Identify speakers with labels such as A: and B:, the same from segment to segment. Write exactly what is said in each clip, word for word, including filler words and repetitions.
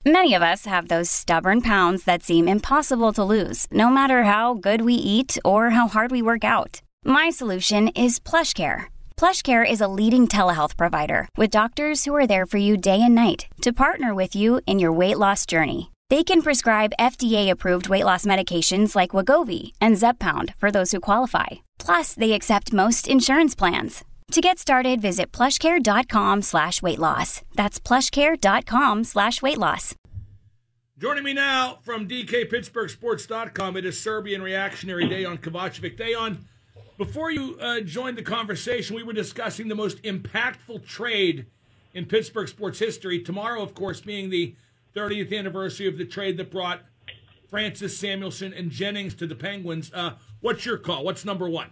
A: Many of us have those stubborn pounds that seem impossible to lose, no matter how good we eat or how hard we work out. My solution is PlushCare. PlushCare is a leading telehealth provider with doctors who are there for you day and night to partner with you in your weight loss journey. They can prescribe F D A-approved weight loss medications like Wegovy and Zepbound for those who qualify. Plus, they accept most insurance plans. To get started, visit plushcare.com slash weight loss. That's plushcare.com slash weight loss.
B: Joining me now from D K Pittsburgh Sports dot com, it is Serbian Reactionary Dejan Kovacevic. Dejan, before you uh, joined the conversation, we were discussing the most impactful trade in Pittsburgh sports history. Tomorrow, of course, being the thirtieth anniversary of the trade that brought Francis, Samuelson, and Jennings to the Penguins. Uh, what's your call? What's number one?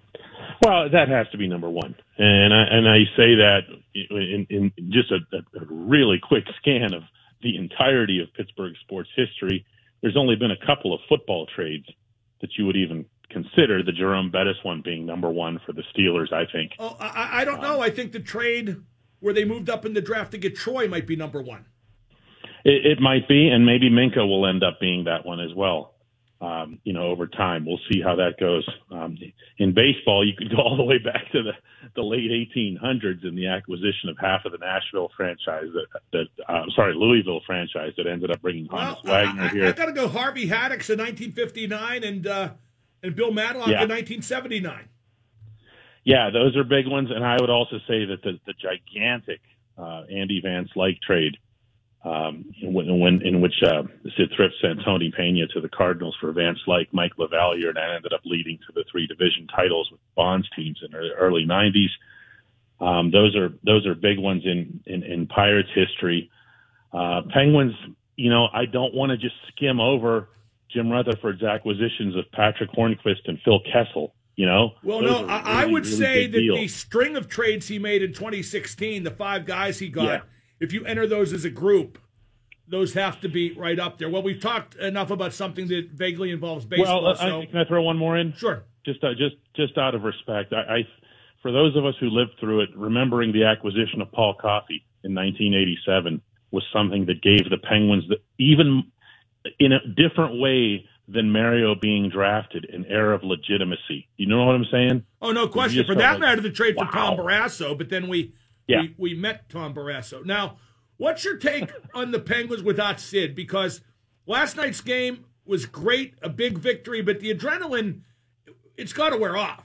C: Well, that has to be number one. And I, and I say that in, in just a, a really quick scan of the entirety of Pittsburgh sports history. There's only been a couple of football trades that you would even consider, the Jerome Bettis one being number one for the Steelers, I think.
B: Oh, I, I don't know. I think the trade where they moved up in the draft to get Troy might be number one.
C: It, it might be, and maybe Minka will end up being that one as well. Um, you know, over time, we'll see how that goes. Um, in baseball, you could go all the way back to the, the late eighteen hundreds in the acquisition of half of the Nashville franchise that, that uh, sorry, Louisville franchise that ended up bringing Honus
B: well,
C: Wagner
B: I, I,
C: here.
B: I got to go Harvey Haddix in nineteen fifty-nine and uh, and Bill Matlock
C: yeah.
B: in nineteen seventy-nine.
C: Yeah, those are big ones, and I would also say that the, the gigantic uh, Andy Van Slyke trade. Um, in, when, in which uh, Sid Thrift sent Tony Pena to the Cardinals for Van Slyke, Mike LaValliere, and that ended up leading to the three division titles with Bonds teams in the early nineties. Um, those are those are big ones in, in, in Pirates history. Uh, Penguins, you know, I don't want to just skim over Jim Rutherford's acquisitions of Patrick Hornquist and Phil Kessel. You know,
B: well, no, I, really, I would really say that
C: deal.
B: the string of trades he made in twenty sixteen, the five guys he got.
C: Yeah.
B: If you enter those as a group, those have to be right up there. Well, we've talked enough about something that vaguely involves baseball.
C: Well, uh,
B: so.
C: I, can I throw one more in?
B: Sure.
C: Just, uh, just, just out of respect, I, I, for those of us who lived through it, remembering the acquisition of Paul Coffey in nineteen eighty-seven was something that gave the Penguins, the, even in a different way than Mario being drafted, an air of legitimacy. You know what I'm saying?
B: Oh, no question. For that
C: like,
B: matter, the trade
C: wow.
B: for Tom Barrasso, but then we.
C: Yeah.
B: We, we met Tom Barrasso. Now, what's your take on the Penguins without Sid? Because last night's game was great, a big victory, but the adrenaline, it's got to wear off.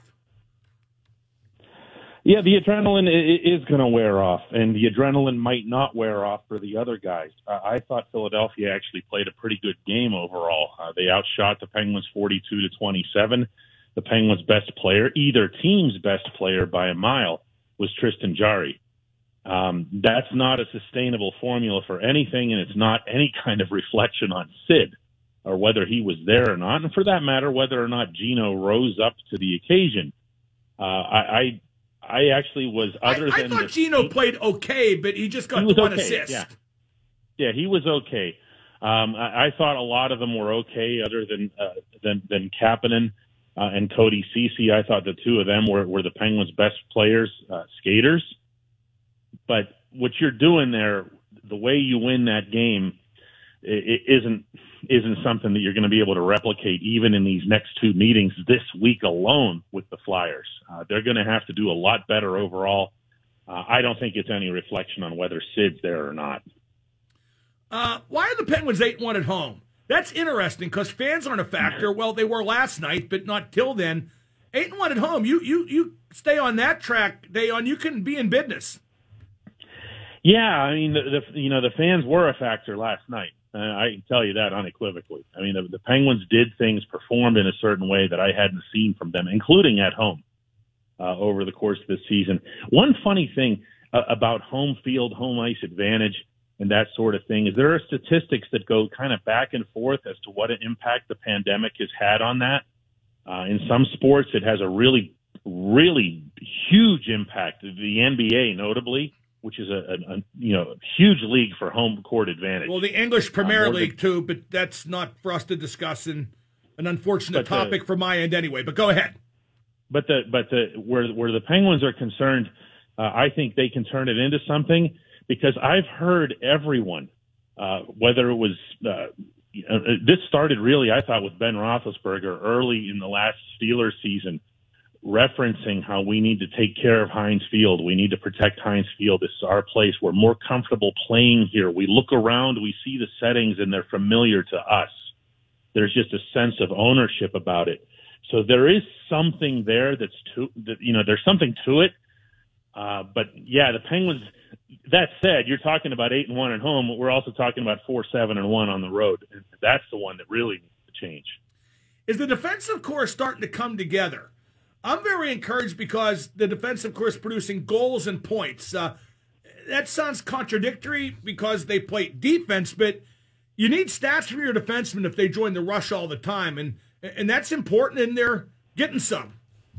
C: Yeah, the adrenaline is going to wear off, and the adrenaline might not wear off for the other guys. Uh, I thought Philadelphia actually played a pretty good game overall. Uh, they outshot the Penguins forty-two to twenty-seven. The Penguins' best player, either team's best player by a mile, was Tristan Jarry. Um, that's not a sustainable formula for anything, and it's not any kind of reflection on Sid or whether he was there or not, and for that matter, whether or not Gino rose up to the occasion. Uh, I, I, I actually was other
B: I, I
C: than
B: thought
C: the,
B: Gino
C: he,
B: played okay, but he just got
C: he was
B: the one
C: okay,
B: assist.
C: Yeah. yeah, he was okay. Um, I, I thought a lot of them were okay, other than uh, than than Kapanen uh, and Cody Ceci. I thought the two of them were, were the Penguins' best players, uh, skaters. But what you're doing there, the way you win that game, it isn't isn't something that you're going to be able to replicate even in these next two meetings this week alone with the Flyers. Uh, they're going to have to do a lot better overall. Uh, I don't think it's any reflection on whether Sid's there or not.
B: Uh, why are the Penguins eight one at home? That's interesting because fans aren't a factor. Well, they were last night, but not till then. eight and one at home. You you you stay on that track, Dejan. You can be in business.
C: Yeah, I mean, the, the you know the fans were a factor last night. Uh, I can tell you that unequivocally. I mean, the, the Penguins did things, performed in a certain way that I hadn't seen from them, including at home uh, over the course of this season. One funny thing uh, about home field, home ice advantage, and that sort of thing is there are statistics that go kind of back and forth as to what an impact the pandemic has had on that. Uh, in some sports, it has a really, really huge impact. The N B A, notably, which is a, a, a you know huge league for home court advantage.
B: Well, the English Premier
C: uh,
B: League
C: than,
B: too, but that's not for us to discuss, and an unfortunate
C: the,
B: topic for my end anyway. But go ahead.
C: But the but the where where the Penguins are concerned, uh, I think they can turn it into something because I've heard everyone uh, whether it was uh, uh, this started really, I thought, with Ben Roethlisberger early in the last Steelers season, referencing how we need to take care of Heinz Field. We need to protect Heinz Field. This is our place. We're more comfortable playing here. We look around, we see the settings, and they're familiar to us. There's just a sense of ownership about it. So there is something there that's to, that, you know, there's something to it. Uh, but yeah, the Penguins, that said, you're talking about eight and one at home. We're also talking about four, seven and one on the road. And that's the one that really needs to change.
B: Is the defensive core starting to come together? I'm very encouraged because the defensive core is producing goals and points. Uh, that sounds contradictory because they play defense, but you need stats from your defensemen if they join the rush all the time, and and that's important, and they're getting some.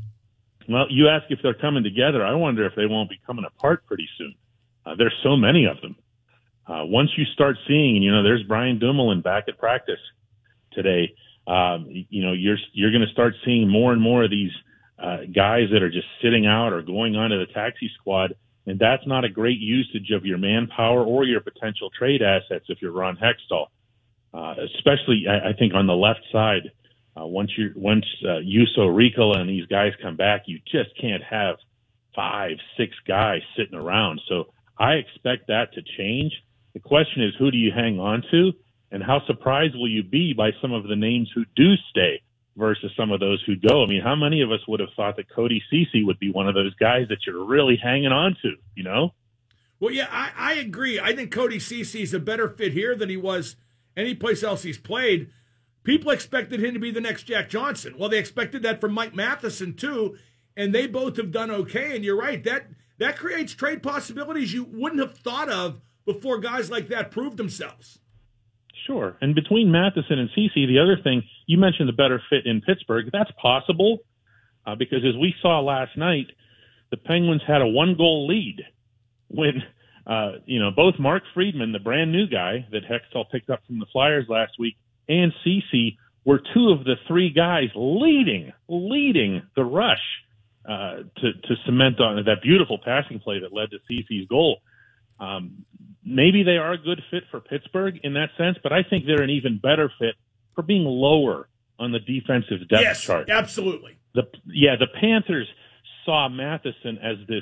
C: Well, you ask if they're coming together. I wonder if they won't be coming apart pretty soon. Uh, there's so many of them. Uh, once you start seeing, you know, there's Brian Dumoulin back at practice today. Um, you know, you're you're going to start seeing more and more of these Uh, guys that are just sitting out or going onto the taxi squad, and that's not a great usage of your manpower or your potential trade assets if you're Ron Hextall. Uh, especially, I, I think, on the left side, uh, once you once uh, Juuso Riikola and these guys come back, you just can't have five, six guys sitting around. So I expect that to change. The question is, who do you hang on to, and how surprised will you be by some of the names who do stay versus some of those who go? I mean, how many of us would have thought that Cody Ceci would be one of those guys that you're really hanging on to, you know?
B: Well, yeah, I, I agree. I think Cody Ceci is a better fit here than he was any place else he's played. People expected him to be the next Jack Johnson. Well, they expected that from Mike Matheson, too, and they both have done okay. And you're right, that, that creates trade possibilities you wouldn't have thought of before guys like that proved themselves.
C: Sure. And between Matheson and Ceci, the other thing, you mentioned the better fit in Pittsburgh. That's possible uh, because as we saw last night, the Penguins had a one-goal lead when, uh, you know, both Mark Friedman, the brand new guy that Hextall picked up from the Flyers last week, and Ceci were two of the three guys leading, leading the rush uh, to, to cement on that beautiful passing play that led to Ceci's goal. Um, maybe they are a good fit for Pittsburgh in that sense, but I think they're an even better fit for being lower on the defensive depth
B: yes,
C: chart.
B: Absolutely.
C: The, yeah, the Panthers saw Matheson as this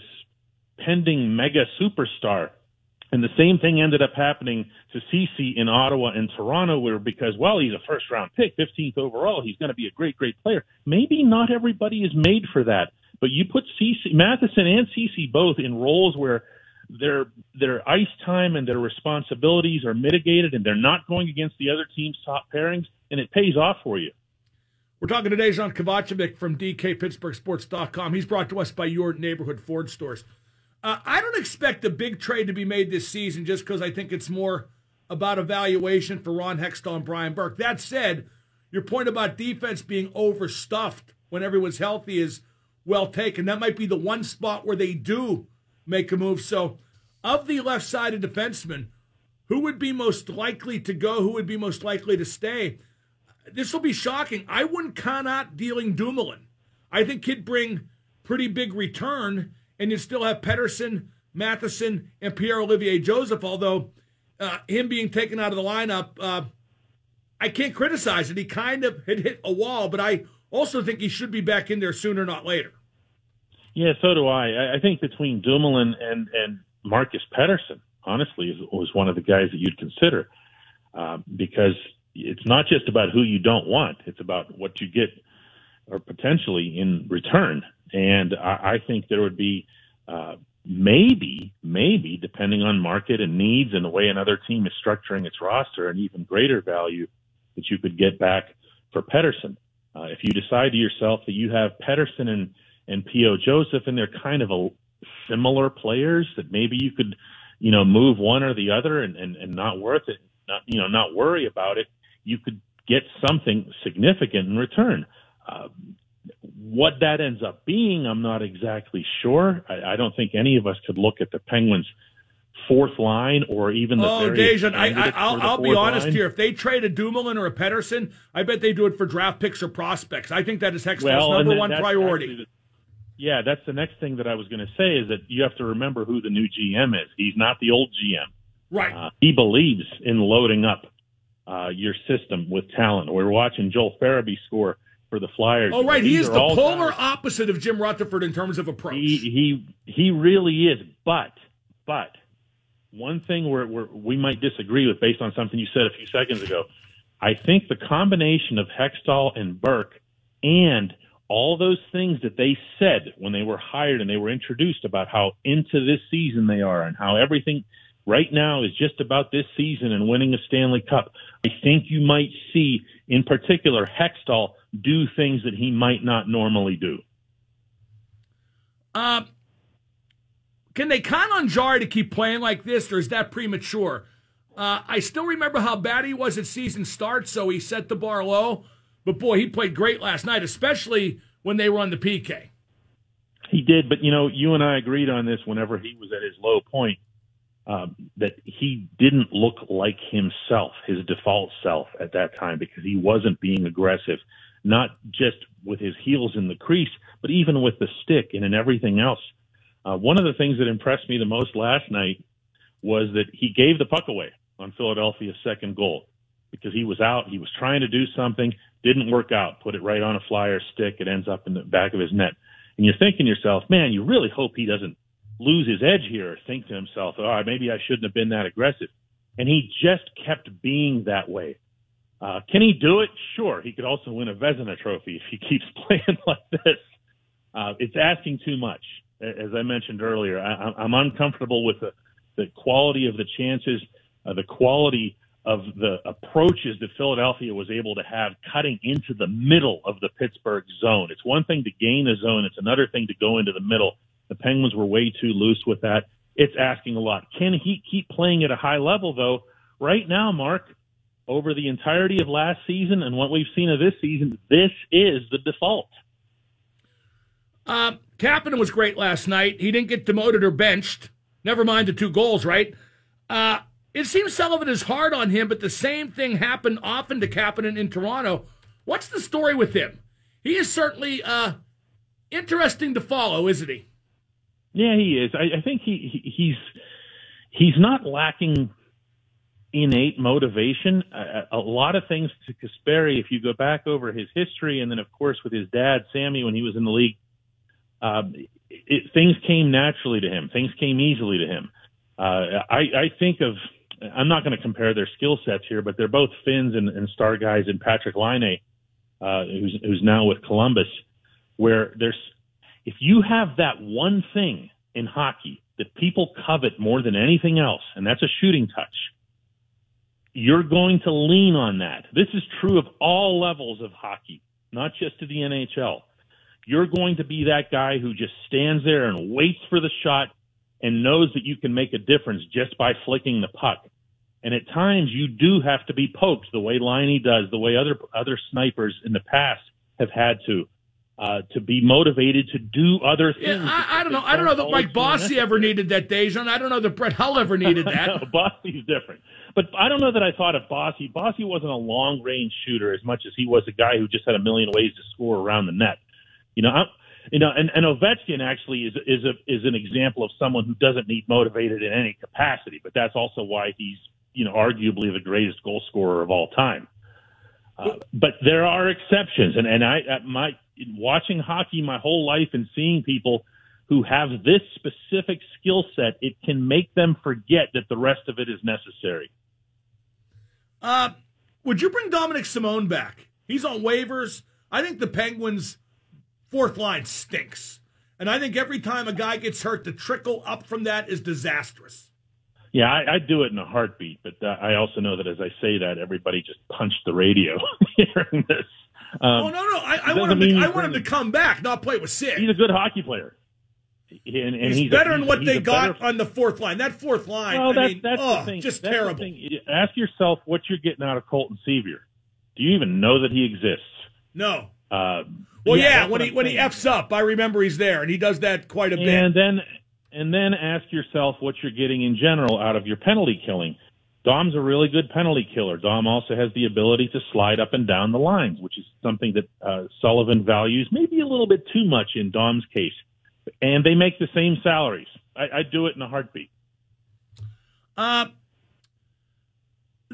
C: pending mega superstar, and the same thing ended up happening to Ceci in Ottawa and Toronto, where because, well, he's a first-round pick, fifteenth overall, he's going to be a great, great player. Maybe not everybody is made for that, but you put Ceci, Matheson and Ceci both in roles where their their ice time and their responsibilities are mitigated, and they're not going against the other team's top pairings, and it pays off for you.
B: We're talking to Dejan Kovacevic from D K Pittsburgh Sports dot com. He's brought to us by your neighborhood Ford stores. Uh, I don't expect a big trade to be made this season just because I think it's more about evaluation for Ron Hextall and Brian Burke. That said, your point about defense being overstuffed when everyone's healthy is well taken. That might be the one spot where they do make a move. So, of the left-sided defensemen, who would be most likely to go? Who would be most likely to stay? This will be shocking. I wouldn't count out dealing Dumoulin. I think he'd bring pretty big return, and you'd still have Pettersson, Matheson, and Pierre-Olivier Joseph, although uh, him being taken out of the lineup, uh, I can't criticize it. He kind of had hit a wall, but I also think he should be back in there sooner, not later.
C: Yeah, so do I. I think between Dumoulin and, and Marcus Pettersson, honestly, was one of the guys that you'd consider uh, because it's not just about who you don't want. It's about what you get or potentially in return. And I, I think there would be uh, maybe, maybe, depending on market and needs and the way another team is structuring its roster, an even greater value that you could get back for Pettersson. Uh, if you decide to yourself that you have Pettersson and and P O. Joseph, and they're kind of a similar players that maybe you could, you know, move one or the other and, and, and not worth it, not, you know, not worry about it. You could get something significant in return. Uh, what that ends up being, I'm not exactly sure. I, I don't think any of us could look at the Penguins' fourth line or even the
B: oh,
C: various
B: Dejan, I, I, I'll, I'll be honest
C: line.
B: here. If they trade a Dumoulin or a Pettersson, I bet they do it for draft picks or prospects. I think that is Hextall's
C: well,
B: number
C: then,
B: one priority.
C: The, yeah, that's the next thing that I was going to say is that you have to remember who the new G M is. He's not the old G M.
B: Right.
C: Uh, he believes in loading up uh, your system with talent. We're watching Joel Farabee score for the Flyers.
B: Oh, right. He
C: These
B: is
C: are
B: the
C: all
B: polar
C: guys.
B: opposite of Jim Rutherford in terms of approach.
C: He he, he really is. But, but one thing where, where we might disagree with based on something you said a few seconds ago, I think the combination of Hextall and Burke and all those things that they said when they were hired and they were introduced about how into this season they are and how everything right now is just about this season and winning a Stanley Cup. I think you might see, in particular, Hextall do things that he might not normally do.
B: Uh, can they count on Jarry to keep playing like this, or is that premature? Uh, I still remember how bad he was at season start, so he set the bar low. But, boy, he played great last night, especially when they were on the P K.
C: He did, but, you know, you and I agreed on this whenever he was at his low point, um, that he didn't look like himself, his default self at that time, because he wasn't being aggressive, not just with his heels in the crease, but even with the stick and in everything else. Uh, one of the things that impressed me the most last night was that he gave the puck away on Philadelphia's second goal because he was out. He was trying to do something, didn't work out, put it right on a Flyer stick. It ends up in the back of his net. And you're thinking to yourself, man, you really hope he doesn't lose his edge here or think to himself, oh, maybe I shouldn't have been that aggressive. And he just kept being that way. Uh, can he do it? Sure. He could also win a Vezina trophy if he keeps playing like this. Uh, it's asking too much. As I mentioned earlier, I, I'm uncomfortable with the, the quality of the chances, uh, the quality of the approaches that Philadelphia was able to have cutting into the middle of the Pittsburgh zone. It's one thing to gain a zone. It's another thing to go into the middle. The Penguins were way too loose with that. It's asking a lot. Can he keep playing at a high level, though? Right now, Mark, over the entirety of last season and what we've seen of this season, this is the default.
B: Uh, Kapanen was great last night. He didn't get demoted or benched. Never mind the two goals, right? Uh, it seems Sullivan is hard on him, but the same thing happened often to Kapanen in Toronto. What's the story with him? He is certainly uh, interesting to follow, isn't he?
C: Yeah, he is. I, I think he, he he's he's not lacking innate motivation. A, a lot of things to Kasperi, if you go back over his history, and then, of course, with his dad, Sammy, when he was in the league, uh, it, things came naturally to him. Things came easily to him. Uh, I, I think of, I'm not going to compare their skill sets here, but they're both Finns and, and star guys in Patrick Laine, uh, who's, who's now with Columbus, where there's, if you have that one thing in hockey that people covet more than anything else, and that's a shooting touch, you're going to lean on that. This is true of all levels of hockey, not just to the N H L. You're going to be that guy who just stands there and waits for the shot and knows that you can make a difference just by flicking the puck. And at times you do have to be poked the way Laine does, the way other other snipers in the past have had to. Uh, to be motivated to do other things.
B: Yeah, I, I don't know. I don't know that Mike Bossy ever needed that, Dejan. I don't know that Brett Hull ever needed that.
C: No, Bossy's different. But I don't know that I thought of Bossy. Bossy wasn't a long-range shooter as much as he was a guy who just had a million ways to score around the net. You know, I'm, you know, and, and Ovechkin actually is is a is an example of someone who doesn't need motivated in any capacity. But that's also why he's, you know, arguably the greatest goal scorer of all time. Uh, but there are exceptions, and and I at my watching hockey my whole life and seeing people who have this specific skill set, it can make them forget that the rest of it is necessary.
B: Uh, would you bring Dominic Simone back? He's on waivers. I think the Penguins' fourth line stinks, and I think every time a guy gets hurt, the trickle up from that is disastrous.
C: Yeah, I, I'd do it in a heartbeat, but uh, I also know that as I say that, everybody just punched the radio hearing this. Um,
B: oh, no, no. I, I want, him to, I want him to come back, not play with Sid.
C: He's a good hockey player. And, and
B: he's,
C: he's
B: better
C: a,
B: than what
C: he's
B: they got
C: better...
B: on the fourth line. That fourth line,
C: well,
B: I
C: that's,
B: mean,
C: that's
B: oh,
C: the thing.
B: just
C: that's
B: terrible.
C: The thing. Ask yourself what you're getting out of Colton Sevier. Do you even know that he exists?
B: No.
C: Uh,
B: well,
C: yeah,
B: yeah when he when he F's up, I remember he's there, and he does that quite a bit.
C: And then, and then ask yourself what you're getting in general out of your penalty killing. Dom's a really good penalty killer. Dom also has the ability to slide up and down the lines, which is something that uh, Sullivan values maybe a little bit too much in Dom's case. And they make the same salaries. I, I'd do it in a heartbeat.
B: Uh,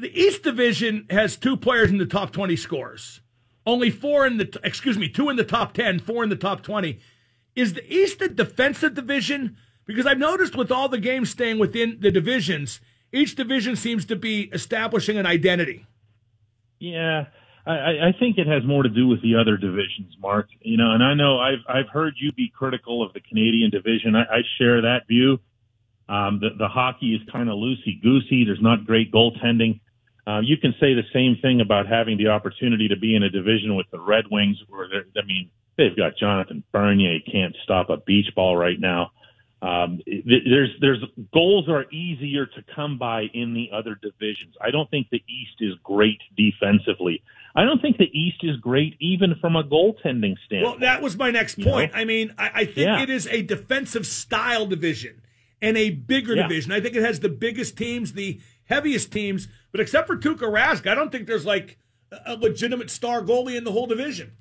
B: the East Division has two players in the top twenty scores. Only four in the, excuse me, two in the top ten, four in the top twenty. Is the East a defensive division? Because I've noticed with all the games staying within the divisions, each division seems to be establishing an identity.
C: Yeah, I, I think it has more to do with the other divisions, Mark. You know, and I know I've I've heard you be critical of the Canadian division. I, I share that view. Um, the, the hockey is kind of loosey-goosey. There's not great goaltending. Uh, you can say the same thing about having the opportunity to be in a division with the Red Wings, where I mean, they've got Jonathan Bernier, can't stop a beach ball right now. Um, there's, there's goals are easier to come by in the other divisions. I don't think the East is great defensively. I don't think the East is great even from a goaltending standpoint.
B: Well, that was my next point. You know? I mean, I, I think
C: yeah.
B: it is a defensive style division and a bigger
C: yeah.
B: division. I think it has the biggest teams, the heaviest teams, but except for Tuukka Rask, I don't think there's like a legitimate star goalie in the whole division.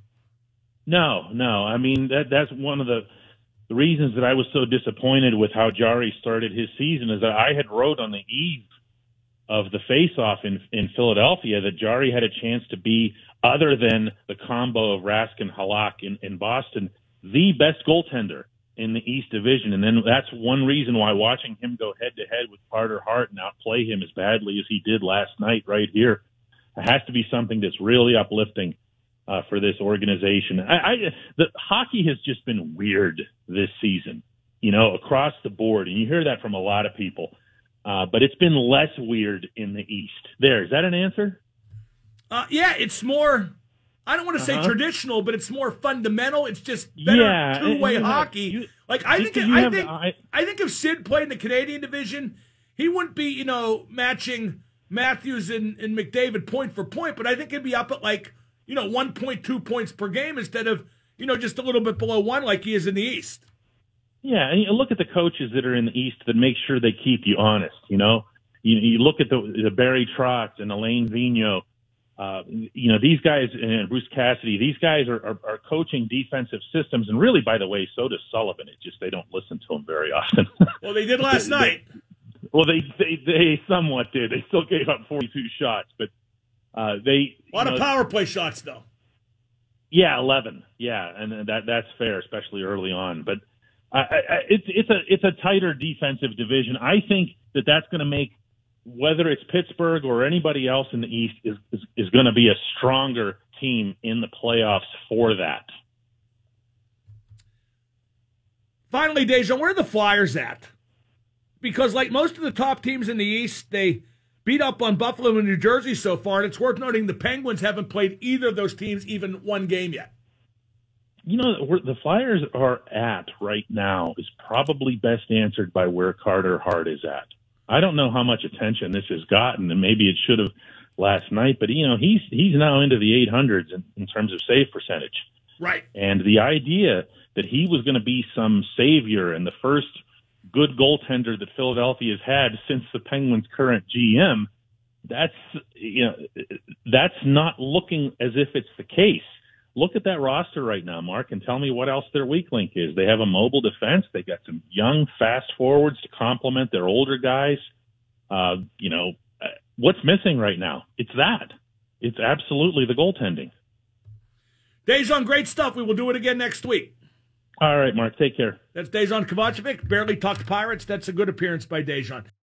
C: No, no. I mean, that that's one of the The reasons that I was so disappointed with how Jari started his season is that I had wrote on the eve of the face-off in, in Philadelphia that Jari had a chance to be, other than the combo of Rask and Halak in, in Boston, the best goaltender in the East Division. And then that's one reason why watching him go head-to-head with Carter Hart and outplay him as badly as he did last night right here, it has to be something that's really uplifting Uh, for this organization. I, I, the hockey has just been weird this season, you know, across the board. And you hear that from a lot of people. Uh, but it's been less weird in the East. There, is that an answer?
B: Uh, yeah, it's more, I don't want to say
C: uh-huh.
B: traditional, but it's more fundamental. It's just better
C: yeah,
B: two-way
C: have,
B: hockey.
C: you,
B: like, I think,
C: you
B: I,
C: have,
B: think,
C: I,
B: I think if Sid played in the Canadian division, he wouldn't be, you know, matching Matthews and, and McDavid point for point, but I think he'd be up at like, you know, one point two points per game instead of, you know, just a little bit below one like he is in the East.
C: Yeah, and you look at the coaches that are in the East that make sure they keep you honest, you know. You, you look at the, the Barry Trotz and Alain Vigneault. Uh, you know, these guys, and Bruce Cassidy, these guys are, are, are coaching defensive systems. And really, by the way, so does Sullivan. It's just they don't listen to him very often.
B: Well, they did last
C: they,
B: night.
C: They, well, they, they, they somewhat did. They still gave up forty-two shots, but Uh, they
B: a lot
C: you know,
B: of power play shots, though.
C: Yeah, eleven. Yeah, and that that's fair, especially early on. But I, I, it's it's a it's a tighter defensive division. I think that that's going to make, whether it's Pittsburgh or anybody else in the East, is is, is going to be a stronger team in the playoffs for that.
B: Finally, Dejan, where are the Flyers at? Because like most of the top teams in the East, they beat up on Buffalo and New Jersey so far, and it's worth noting the Penguins haven't played either of those teams even one game yet.
C: You know, where the Flyers are at right now is probably best answered by where Carter Hart is at. I don't know how much attention this has gotten, and maybe it should have last night, but, you know, he's he's now into the eight hundreds in, in terms of save percentage.
B: Right.
C: And the idea that he was going to be some savior and the first good goaltender that Philadelphia has had since the Penguins' current G M, that's, you know, that's not looking as if it's the case. Look at that roster right now, Mark, and tell me what else their weak link is. They have a mobile defense. They got some young, fast forwards to complement their older guys. Uh, you know, what's missing right now? It's that. It's absolutely the goaltending.
B: Dejan, great stuff. We will do it again next week.
C: All right, Mark, take care.
B: That's Dejan Kovacevic. Barely Talked Pirates. That's a good appearance by Dejan.